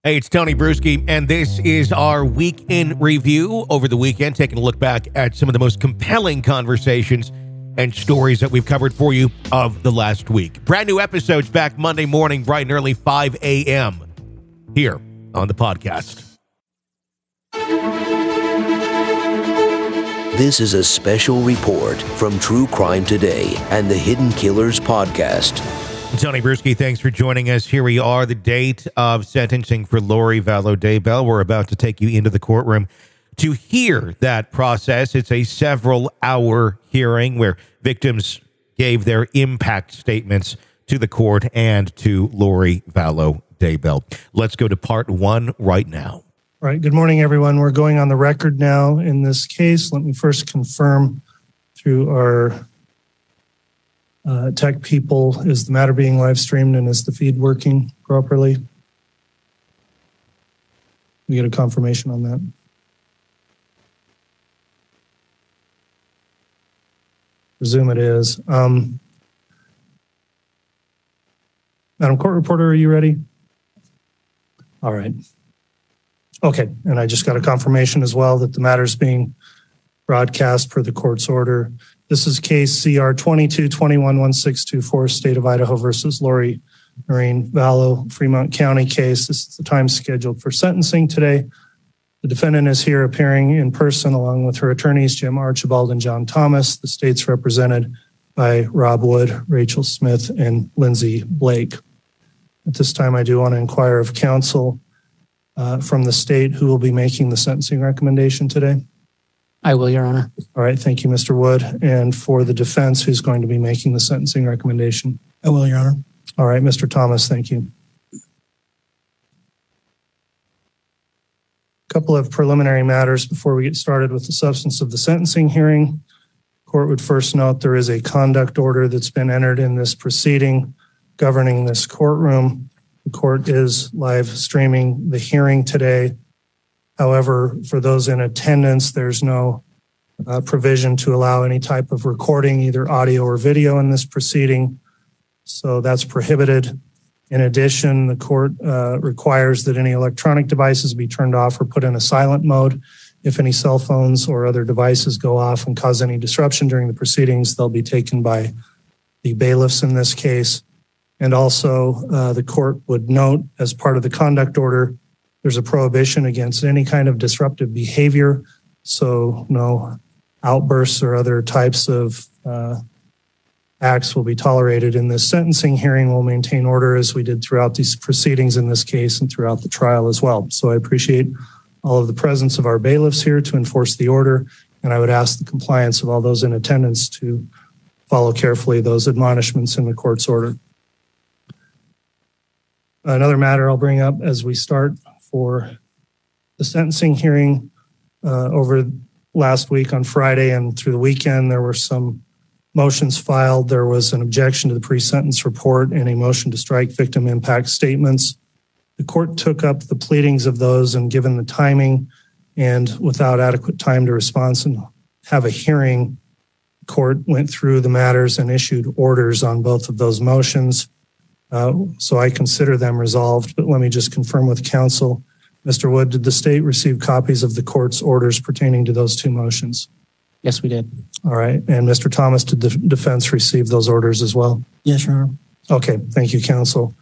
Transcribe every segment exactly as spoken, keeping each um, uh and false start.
Hey, it's Tony Bruschi, and this is our week in review over the weekend, taking a look back at some of the most compelling conversations and stories that we've covered for you of the last week. Brand new episodes back Monday morning, bright and early, five a.m. here on the podcast. This is a special report from True Crime Today and the Hidden Killers podcast. Tony Bruschi, thanks for joining us. Here we are, the date of sentencing for Lori Vallow Daybell. We're about to take you into the courtroom to hear that process. It's a several-hour hearing where victims gave their impact statements to the court and to Lori Vallow Daybell. Let's go to part one right now. All right. Good morning, everyone. We're going on the record now in this case. Let me first confirm through our Uh, tech people, is the matter being live streamed and is the feed working properly? We get a confirmation on that. Presume it is. Um, Madam Court Reporter, are you ready? All right. Okay, and I just got a confirmation as well that the matter is being broadcast per the court's order. This is case C R twenty-two twenty-one one six two four, State of Idaho versus Lori Noreen Vallow, Fremont County case. This is the time scheduled for sentencing today. The defendant is here appearing in person along with her attorneys, Jim Archibald and John Thomas. The state's represented by Rob Wood, Rachel Smith, and Lindsay Blake. At this time, I do want to inquire of counsel uh, from the state who will be making the sentencing recommendation today. I will, Your Honor. All right. Thank you, Mister Wood. And for the defense, who's going to be making the sentencing recommendation? I will, Your Honor. All right, Mister Thomas, thank you. A couple of preliminary matters before we get started with the substance of the sentencing hearing. Court would first note there is a conduct order that's been entered in this proceeding governing this courtroom. The court is live streaming the hearing today. However, for those in attendance, there's no uh, provision to allow any type of recording, either audio or video, in this proceeding. So that's prohibited. In addition, the court uh, requires that any electronic devices be turned off or put in a silent mode. If any cell phones or other devices go off and cause any disruption during the proceedings, they'll be taken by the bailiffs in this case. And also, uh, the court would note, as part of the conduct order, there's a prohibition against any kind of disruptive behavior, so no outbursts or other types of uh, acts will be tolerated in this sentencing hearing. We'll maintain order as we did throughout these proceedings in this case and throughout the trial as well. So I appreciate all of the presence of our bailiffs here to enforce the order, and I would ask the compliance of all those in attendance to follow carefully those admonishments in the court's order. Another matter I'll bring up as we start for the sentencing hearing uh, over last week on Friday and through the weekend, there were some motions filed. There was an objection to the pre-sentence report and a motion to strike victim impact statements. The court took up the pleadings of those, and given the timing and without adequate time to respond and have a hearing, the court went through the matters and issued orders on both of those motions. Uh, so I consider them resolved, but let me just confirm with counsel. Mister Wood, did the state receive copies of the court's orders pertaining to those two motions? Yes, we did. All right. And Mister Thomas, did the defense receive those orders as well? Yes, Your Honor. Okay. Thank you, counsel.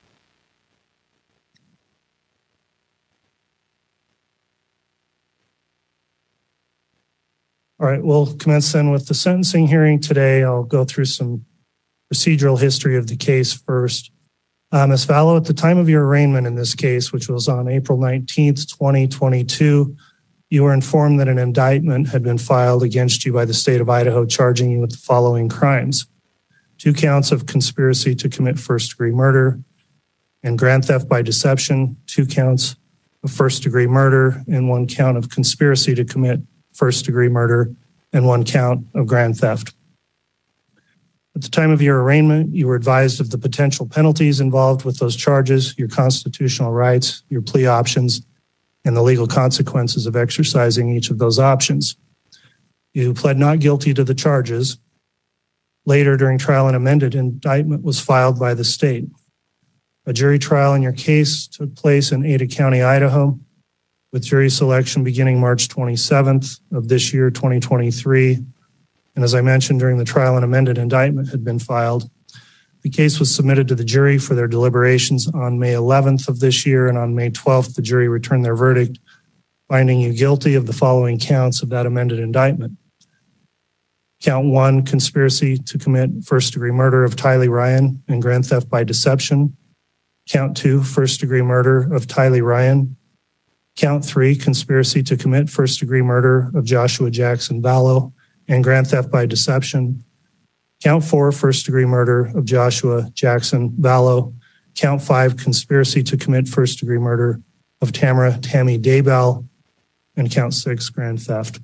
All right. We'll commence then with the sentencing hearing today. I'll go through some procedural history of the case first. Uh, Miz Vallow, at the time of your arraignment in this case, which was on April nineteenth, twenty twenty-two, you were informed that an indictment had been filed against you by the state of Idaho, charging you with the following crimes: two counts of conspiracy to commit first-degree murder and grand theft by deception, two counts of first-degree murder, and one count of conspiracy to commit first-degree murder, and one count of grand theft. At the time of your arraignment, you were advised of the potential penalties involved with those charges, your constitutional rights, your plea options, and the legal consequences of exercising each of those options. You pled not guilty to the charges. Later, during trial, an amended indictment was filed by the state. A jury trial in your case took place in Ada County, Idaho, with jury selection beginning March twenty-seventh of this year, twenty twenty-three. And as I mentioned, during the trial, an amended indictment had been filed. The case was submitted to the jury for their deliberations on May eleventh of this year, and on May twelfth, the jury returned their verdict, finding you guilty of the following counts of that amended indictment. Count one, conspiracy to commit first-degree murder of Tylee Ryan and grand theft by deception. Count two, first-degree murder of Tylee Ryan. Count three, conspiracy to commit first-degree murder of Joshua Jackson Vallow and grand theft by deception. Count four, first-degree murder of Joshua Jackson Vallow. Count five, conspiracy to commit first-degree murder of Tamara Tammy Daybell. And count six, grand theft.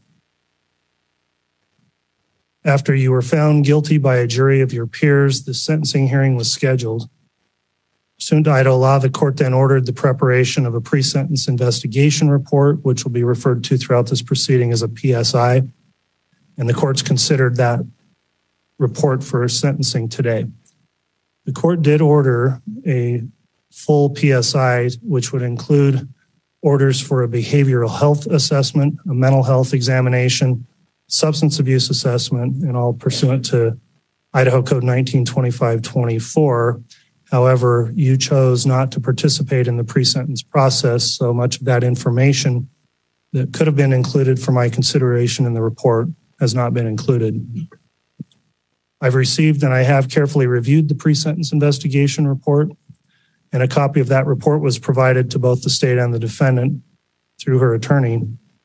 After you were found guilty by a jury of your peers, the sentencing hearing was scheduled. Pursuant to Idaho law, the court then ordered the preparation of a pre-sentence investigation report, which will be referred to throughout this proceeding as a P S I. And the courts considered that report for sentencing today. The court did order a full P S I, which would include orders for a behavioral health assessment, a mental health examination, substance abuse assessment, and all pursuant to Idaho Code nineteen twenty-five twenty-four. However, you chose not to participate in the pre-sentence process, so much of that information that could have been included for my consideration in the report has not been included. I've received and I have carefully reviewed the pre-sentence investigation report, and a copy of that report was provided to both the state and the defendant through her attorney.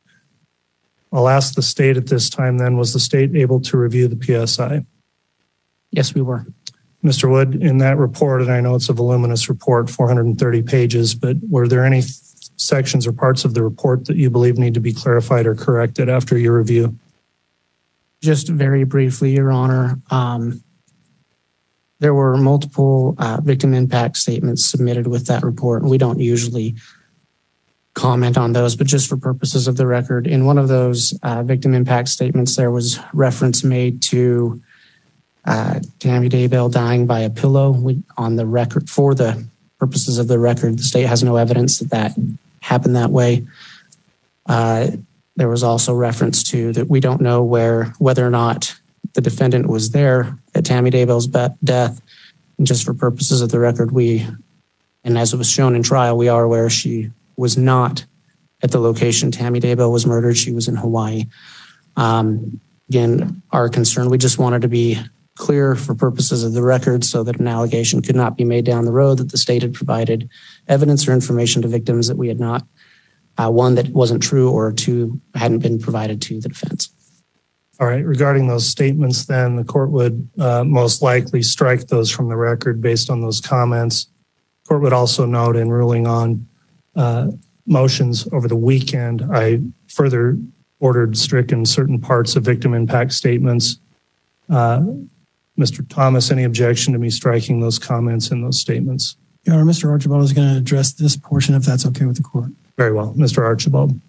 I'll ask the state at this time then, was the state able to review the P S I? Yes, we were. Mister Wood, in that report, and I know it's a voluminous report, four hundred thirty pages, but were there any sections or parts of the report that you believe need to be clarified or corrected after your review? Just very briefly, Your Honor, um, there were multiple uh, victim impact statements submitted with that report, and we don't usually comment on those, but just for purposes of the record, in one of those uh, victim impact statements, there was reference made to uh, Tammy Daybell dying by a pillow. We, on the record, for the purposes of the record, the state has no evidence that that happened that way. Uh, there was also reference to that we don't know where, whether or not the defendant was there at Tammy Daybell's be- death. And just for purposes of the record, we, and as it was shown in trial, we are aware she was not at the location Tammy Daybell was murdered. She was in Hawaii. Um, again, our concern, we just wanted to be clear for purposes of the record so that an allegation could not be made down the road that the state had provided evidence or information to victims that we had not, uh, one, that wasn't true, or two, hadn't been provided to the defense. All right. Regarding those statements, then the court would uh, most likely strike those from the record based on those comments. The court would also note in ruling on uh, motions over the weekend, I further ordered stricken certain parts of victim impact statements. Uh, Mister Thomas, any objection to me striking those comments in those statements? Your Honor, Mister Archibald is going to address this portion if that's okay with the court. Very well. Mister Archibald.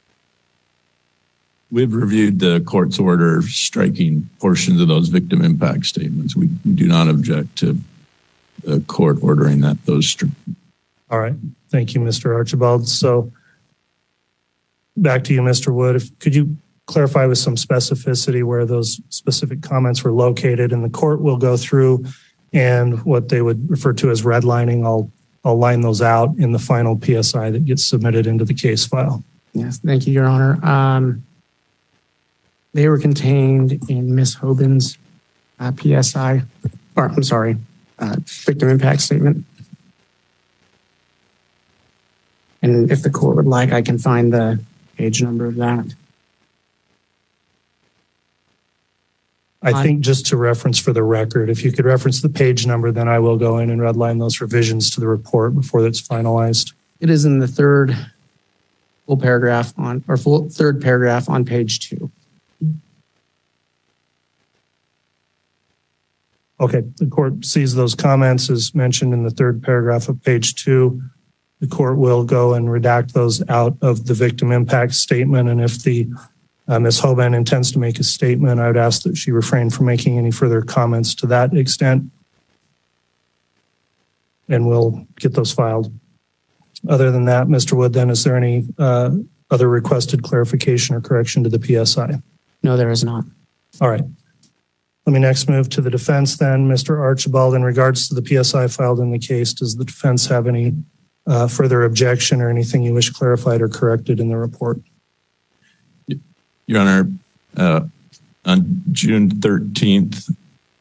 We've reviewed the court's order striking portions of those victim impact statements. We do not object to the court ordering that those stri- All right. Thank you, Mister Archibald. So back to you, Mister Wood. If, could you clarify with some specificity where those specific comments were located? And the court will go through and what they would refer to as redlining. I'll I'll line those out in the final P S I that gets submitted into the case file. Yes, thank you, Your Honor. Um, they were contained in Miz Hoban's uh, P S I, or I'm sorry, uh, victim impact statement. And if the court would like, I can find the page number of that. I think just to reference for the record, if you could reference the page number, then I will go in and redline those revisions to the report before it's finalized. It is in the third full paragraph on, or full third paragraph on page two. Okay, the court sees those comments as mentioned in the third paragraph of page two. The court will go and redact those out of the victim impact statement. And if the uh, Miz Hoban intends to make a statement, I would ask that she refrain from making any further comments to that extent. and we'll get those filed. Other than that, Mister Wood, then is there any uh, other requested clarification or correction to the P S I? No, there is not. All right. Let me next move to the defense then. Mister Archibald, in regards to the P S I filed in the case, does the defense have any uh, further objection or anything you wish clarified or corrected in the report? Your Honor, uh, on June thirteenth,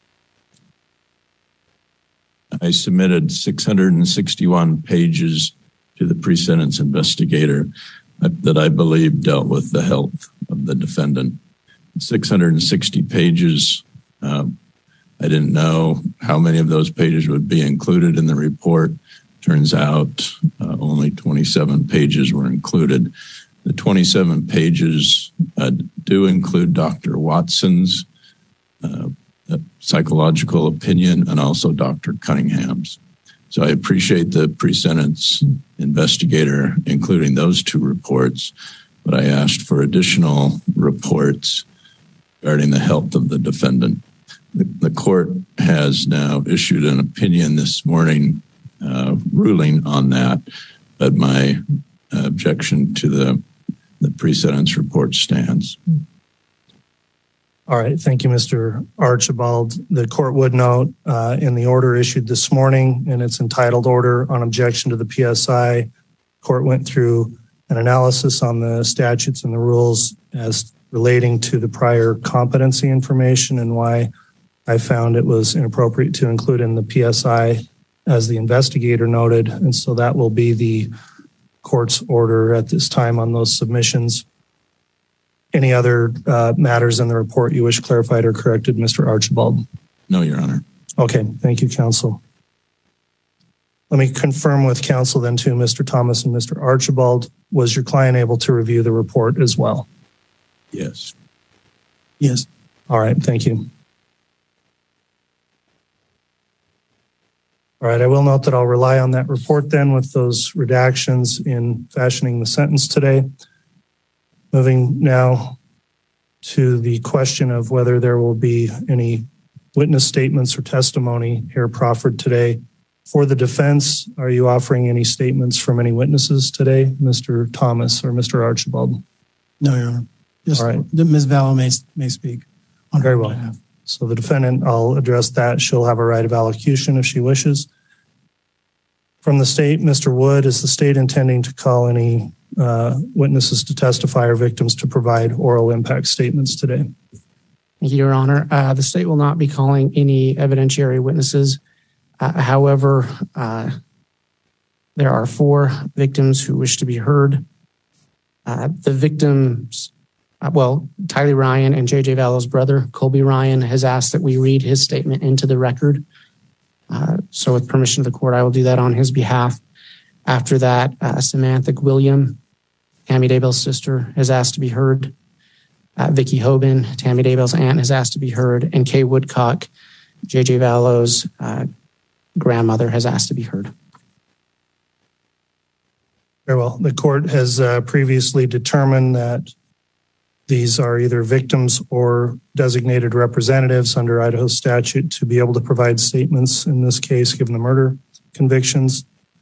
I submitted six hundred sixty-one pages to the pre-sentence investigator that I believe dealt with the health of the defendant. six hundred sixty pages. Uh, I didn't know how many of those pages would be included in the report. Turns out uh, only twenty-seven pages were included. The twenty-seven pages uh, do include Doctor Watson's uh, psychological opinion and also Doctor Cunningham's. So I appreciate the pre-sentence investigator including those two reports, but I asked for additional reports regarding the health of the defendant. The, the court has now issued an opinion this morning uh, ruling on that, but my uh, objection to the, the pre-sentence report stands. All right. Thank you, Mister Archibald. The court would note uh, in the order issued this morning, in its entitled order on objection to the P S I, court went through an analysis on the statutes and the rules as relating to the prior competency information and why I found it was inappropriate to include in the P S I as the investigator noted. And so that will be the court's order at this time on those submissions. Any other uh, matters in the report you wish clarified or corrected, Mister Archibald? No, Your Honor. Okay. Thank you, counsel. Let me confirm with counsel then too, Mister Thomas and Mister Archibald, was your client able to review the report as well? Yes. Yes. All right. Thank you. All right. I will note that I'll rely on that report then with those redactions in fashioning the sentence today. Moving now to the question of whether there will be any witness statements or testimony here proffered today. For the defense, are you offering any statements from any witnesses today, Mister Thomas or Mister Archibald? No, Your Honor. Just All right. Miz Vallow may, may speak. On Very her well. behalf. So the defendant, I'll address that. She'll have a right of allocution if she wishes. From the state, Mister Wood, is the state intending to call any uh, witnesses to testify or victims to provide oral impact statements today? Thank you, Your Honor. Uh, the state will not be calling any evidentiary witnesses. Uh, however, uh, there are four victims who wish to be heard. Uh, the victims, uh, well, Tylee Ryan and J J Vallow's brother, Colby Ryan, has asked that we read his statement into the record. Uh, so with permission of the court, I will do that on his behalf. After that, uh, Samantha William, Tammy Daybell's sister, has asked to be heard. Uh, Vicky Hoban, Tammy Daybell's aunt, has asked to be heard. And Kay Woodcock, J J Vallow's uh, grandmother, has asked to be heard. Very well. The court has uh, previously determined that these are either victims or designated representatives under Idaho statute to be able to provide statements in this case, given the murder convictions.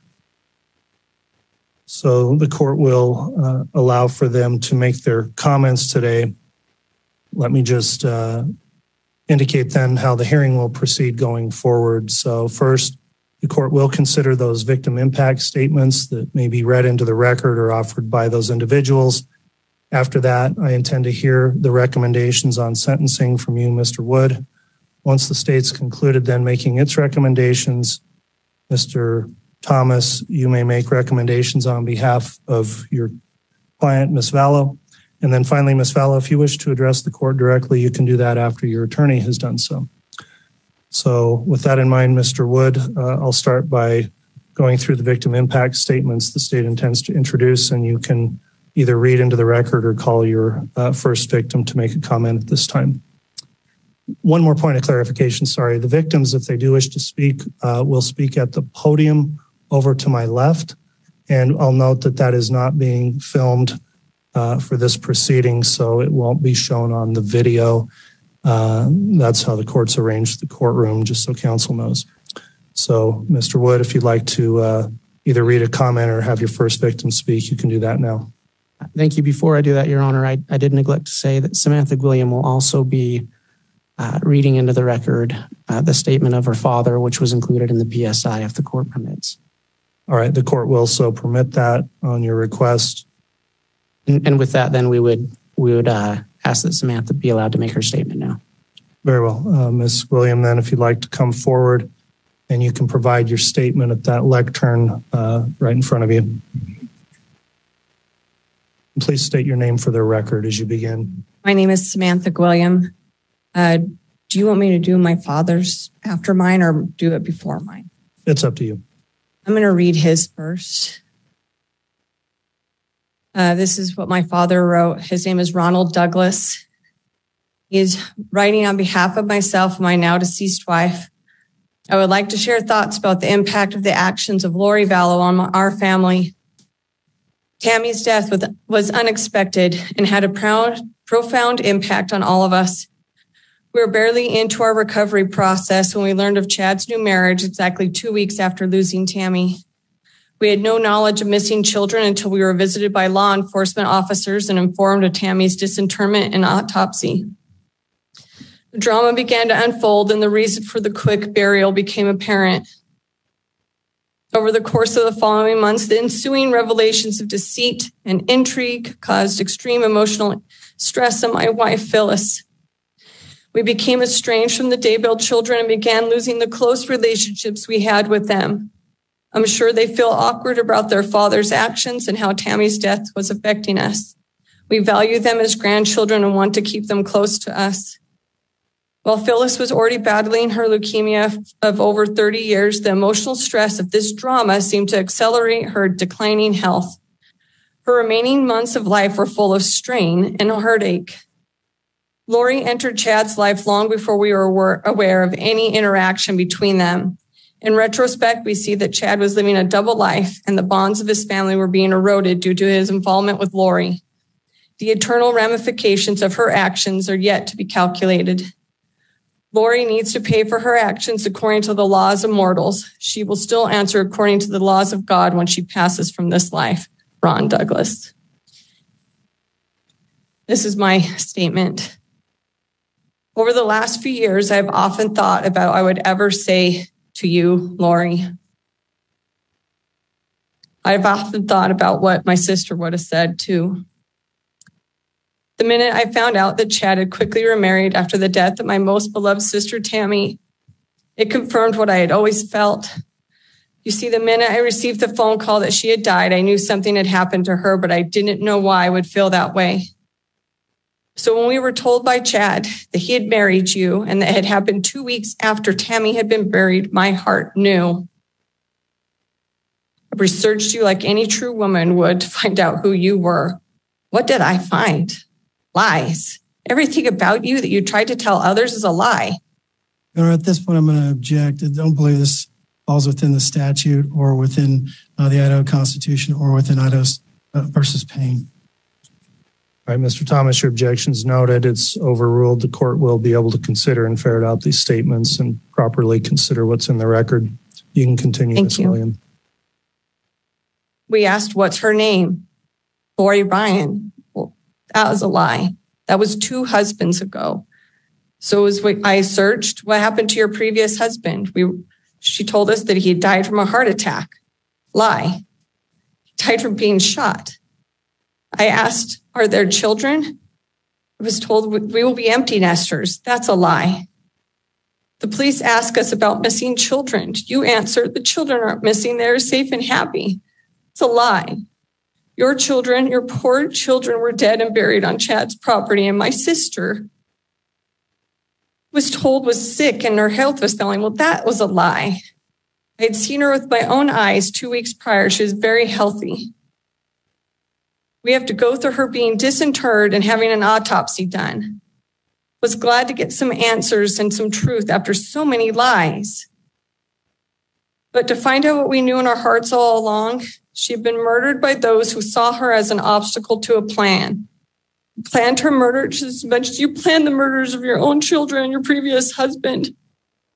So the court will uh, allow for them to make their comments today. Let me just uh, indicate then how the hearing will proceed going forward. So first, the court will consider those victim impact statements that may be read into the record or offered by those individuals. After that, I intend to hear the recommendations on sentencing from you, Mister Wood. Once the state's concluded then making its recommendations, Mister Thomas, you may make recommendations on behalf of your client, Miz Vallow. And then finally, Miz Vallow, if you wish to address the court directly, you can do that after your attorney has done so. So with that in mind, Mister Wood, uh, I'll start by going through the victim impact statements the state intends to introduce, and you can either read into the record or call your uh, first victim to make a comment at this time. One more point of clarification, sorry. The victims, if they do wish to speak, uh, will speak at the podium over to my left. And I'll note that that is not being filmed uh, for this proceeding, so it won't be shown on the video. Uh, that's how the court's arranged the courtroom, just so counsel knows. So, Mister Wood, if you'd like to uh, either read a comment or have your first victim speak, you can do that now. Thank you. Before I do that, Your Honor, I, I did neglect to say that Samantha Gwilliam will also be uh, reading into the record uh, the statement of her father, which was included in the P S I if the court permits. All right, the court will so permit that on your request. And, and with that, then we would we would uh, ask that Samantha be allowed to make her statement now. Very well. Uh, Miz Gwilliam, then, if you'd like to come forward and you can provide your statement at that lectern uh, right in front of you. Please state your name for the record as you begin. My name is Samantha Gwilliam. Uh, do you want me to do my father's after mine or do it before mine? It's up to you. I'm going to read his first. Uh, this is what my father wrote. His name is Ronald Douglas. He is writing on behalf of myself and my now deceased wife. I would like to share thoughts about the impact of the actions of Lori Vallow on our family. Tammy's death was unexpected and had a proud, profound impact on all of us. We were barely into our recovery process when we learned of Chad's new marriage exactly two weeks after losing Tammy. We had no knowledge of missing children until we were visited by law enforcement officers and informed of Tammy's disinterment and autopsy. The drama began to unfold and the reason for the quick burial became apparent. Over the course of the following months, the ensuing revelations of deceit and intrigue caused extreme emotional stress on my wife, Phyllis. We became estranged from the Daybell children and began losing the close relationships we had with them. I'm sure they feel awkward about their father's actions and how Tammy's death was affecting us. We value them as grandchildren and want to keep them close to us. While Phyllis was already battling her leukemia of over thirty years, the emotional stress of this drama seemed to accelerate her declining health. Her remaining months of life were full of strain and heartache. Lori entered Chad's life long before we were aware of any interaction between them. In retrospect, we see that Chad was living a double life and the bonds of his family were being eroded due to his involvement with Lori. The eternal ramifications of her actions are yet to be calculated. Lori needs to pay for her actions according to the laws of mortals. She will still answer according to the laws of God when she passes from this life. Ron Douglas. This is my statement. Over the last few years, I've often thought about what I would ever say to you, Lori. I've often thought about what my sister would have said too. The minute I found out that Chad had quickly remarried after the death of my most beloved sister, Tammy, it confirmed what I had always felt. You see, the minute I received the phone call that she had died, I knew something had happened to her, but I didn't know why I would feel that way. So when we were told by Chad that he had married you and that it had happened two weeks after Tammy had been buried, my heart knew. I researched you like any true woman would to find out who you were. What did I find? Lies. Everything about you that you tried to tell others is a lie. Your Honor, at this point, I'm going to object. I don't believe this falls within the statute or within uh, the Idaho Constitution or within Idaho uh, versus Payne. All right, Mister Thomas, your objection's noted. It's overruled. The court will be able to consider and ferret out these statements and properly consider what's in the record. You can continue, Miz William. We asked, what's her name? Lori Ryan. Well, that was a lie. That was two husbands ago. So as we, I searched, what happened to your previous husband? We, she told us that he had died from a heart attack. Lie. He died from being shot. I asked, are there children? I was told we will be empty nesters. That's a lie. The police ask us about missing children. You answered, the children aren't missing. They're safe and happy. It's a lie. Your children, your poor children were dead and buried on Chad's property. And my sister was told was sick and her health was failing. Well, that was a lie. I had seen her with my own eyes two weeks prior. She was very healthy. We have to go through her being disinterred and having an autopsy done. Was glad to get some answers and some truth after so many lies. But to find out what we knew in our hearts all along, she had been murdered by those who saw her as an obstacle to a plan. You planned her murder just as much as you planned the murders of your own children and your previous husband.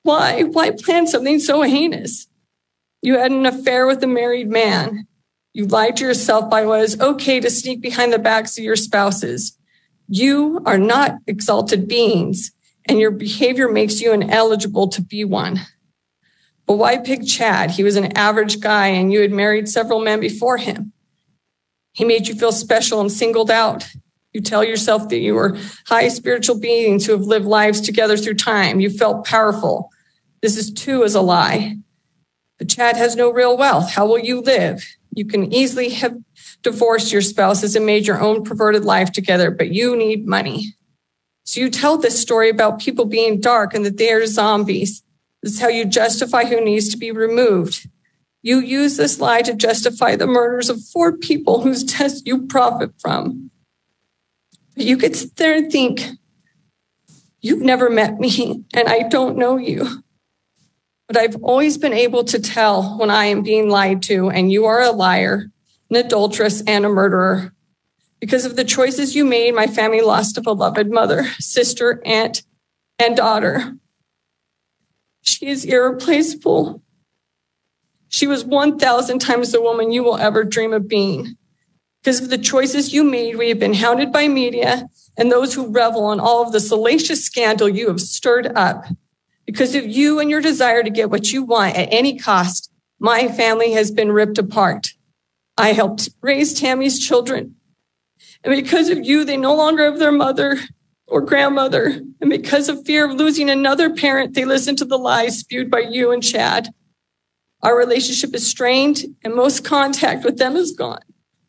Why? Why plan something so heinous? You had an affair with a married man. You lied to yourself by what is okay to sneak behind the backs of your spouses. You are not exalted beings, and your behavior makes you ineligible to be one. But why pick Chad? He was an average guy, and you had married several men before him. He made you feel special and singled out. You tell yourself that you were high spiritual beings who have lived lives together through time. You felt powerful. This is too is a lie. But Chad has no real wealth. How will you live? You can easily have divorced your spouses and made your own perverted life together, but you need money. So you tell this story about people being dark and that they are zombies. This is how you justify who needs to be removed. You use this lie to justify the murders of four people whose deaths you profit from. But you could sit there and think, you've never met me and I don't know you. But I've always been able to tell when I am being lied to, and you are a liar, an adulteress, and a murderer. Because of the choices you made, my family lost a beloved mother, sister, aunt, and daughter. She is irreplaceable. She was one thousand times the woman you will ever dream of being. Because of the choices you made, we have been hounded by media and those who revel in all of the salacious scandal you have stirred up. Because of you and your desire to get what you want at any cost, my family has been ripped apart. I helped raise Tammy's children. And because of you, they no longer have their mother or grandmother. And because of fear of losing another parent, they listen to the lies spewed by you and Chad. Our relationship is strained and most contact with them is gone.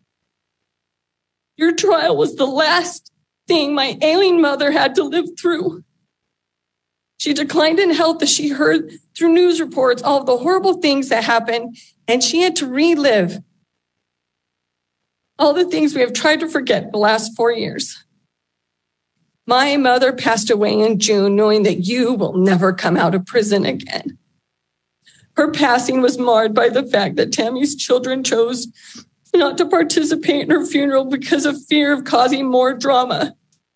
Your trial was the last thing my ailing mother had to live through. She declined in health as she heard through news reports all of the horrible things that happened, and she had to relive all the things we have tried to forget the last four years. My mother passed away in June, knowing that you will never come out of prison again. Her passing was marred by the fact that Tammy's children chose not to participate in her funeral because of fear of causing more drama.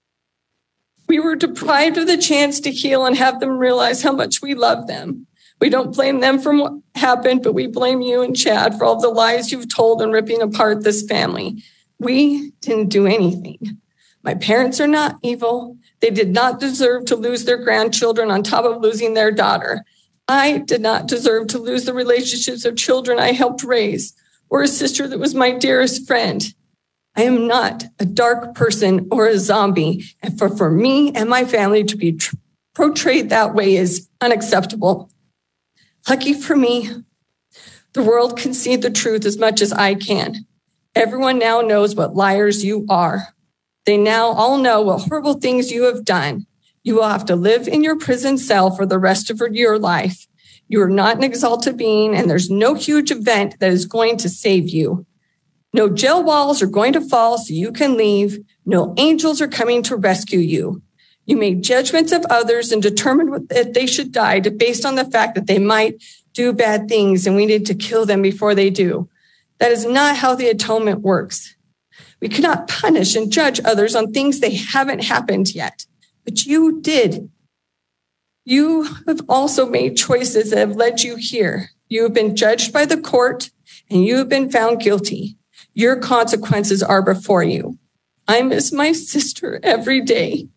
We were deprived of the chance to heal and have them realize how much we love them. We don't blame them for what happened, but we blame you and Chad for all the lies you've told and ripping apart this family. We didn't do anything. My parents are not evil. They did not deserve to lose their grandchildren on top of losing their daughter. I did not deserve to lose the relationships of children I helped raise or a sister that was my dearest friend. I am not a dark person or a zombie, and for, for me and my family to be tr- portrayed that way is unacceptable. Lucky for me, the world can see the truth as much as I can. Everyone now knows what liars you are. They now all know what horrible things you have done. You will have to live in your prison cell for the rest of your life. You are not an exalted being, and there's no huge event that is going to save you. No jail walls are going to fall so you can leave. No angels are coming to rescue you. You made judgments of others and determined that they should die based on the fact that they might do bad things and we need to kill them before they do. That is not how the atonement works. We cannot punish and judge others on things they haven't happened yet, but you did. You have also made choices that have led you here. You have been judged by the court and you have been found guilty. Your consequences are before you. I miss my sister every day.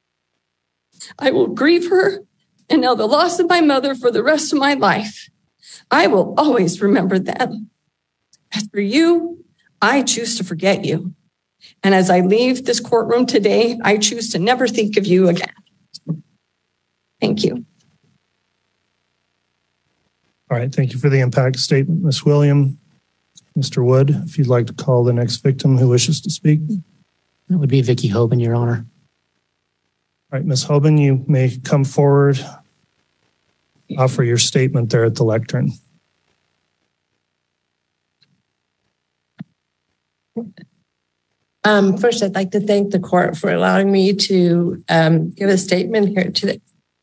I will grieve her and now the loss of my mother for the rest of my life. I will always remember them. As for you, I choose to forget you. And as I leave this courtroom today, I choose to never think of you again. Thank you. All right. Thank you for the impact statement, Miz William. Mister Wood, if you'd like to call the next victim who wishes to speak. It would be Vicky Hoban, Your Honor. All right, Miz Hoban, you may come forward, offer your statement there at the lectern. Um, first, I'd like to thank the court for allowing me to um, give a statement here today.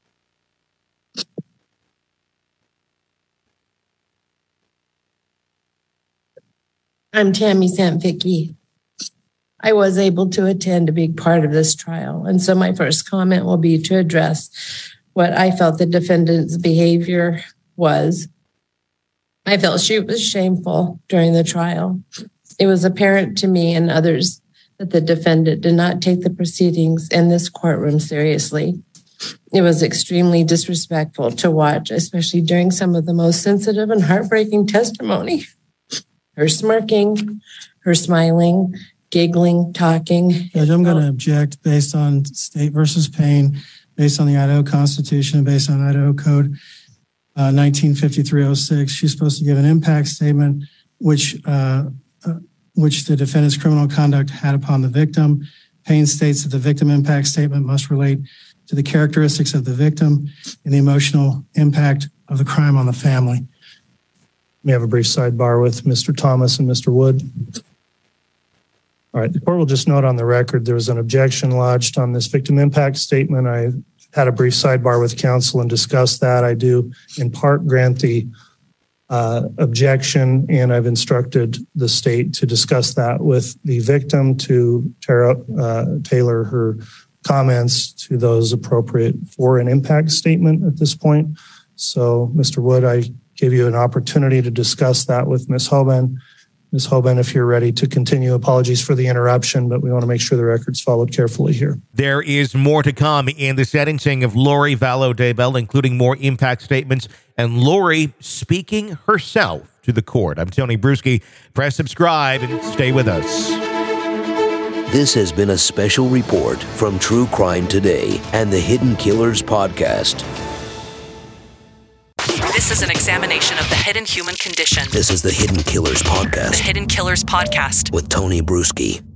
I'm Tammy Santvicki. I was able to attend a big part of this trial, and so my first comment will be to address what I felt the defendant's behavior was. I felt she was shameful during the trial. It was apparent to me and others that the defendant did not take the proceedings in this courtroom seriously. It was extremely disrespectful to watch, especially during some of the most sensitive and heartbreaking testimony. Her smirking, her smiling, giggling, talking. Judge, I'm going to object based on State versus Payne, based on the Idaho Constitution, and based on Idaho Code uh, nineteen fifty-three oh six. She's supposed to give an impact statement, which uh, uh, which the defendant's criminal conduct had upon the victim. Payne states that the victim impact statement must relate to the characteristics of the victim and the emotional impact of the crime on the family. May I have a brief sidebar with Mister Thomas and Mister Wood? All right, the court will just note on the record there was an objection lodged on this victim impact statement. I had a brief sidebar with counsel and discussed that. I do in part grant the uh, objection, and I've instructed the state to discuss that with the victim to Tara, uh, tailor her comments to those appropriate for an impact statement at this point. So, Mister Wood, I gave you an opportunity to discuss that with Miz Hoban. Miz Hoban, if you're ready to continue, apologies for the interruption, but we want to make sure the record's followed carefully here. There is more to come in the sentencing of Lori Vallow Daybell, including more impact statements and Lori speaking herself to the court. I'm Tony Bruschi. Press subscribe and stay with us. This has been a special report from True Crime Today and the Hidden Killers podcast. This is an examination of the hidden human condition. This is the Hidden Killers podcast. The Hidden Killers podcast with Tony Bruschi.